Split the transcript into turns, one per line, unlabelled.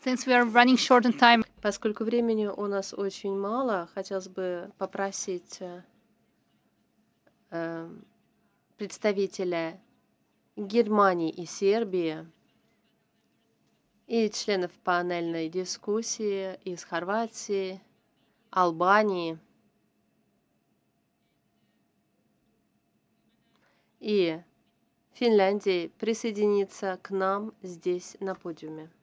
Since we are running short on time,
Поскольку времени у нас очень мало, хотелось бы попросить представителя Германии и Сербии и членов панельной дискуссии из Хорватии, Албании и Финляндии присоединиться к нам здесь на подиуме.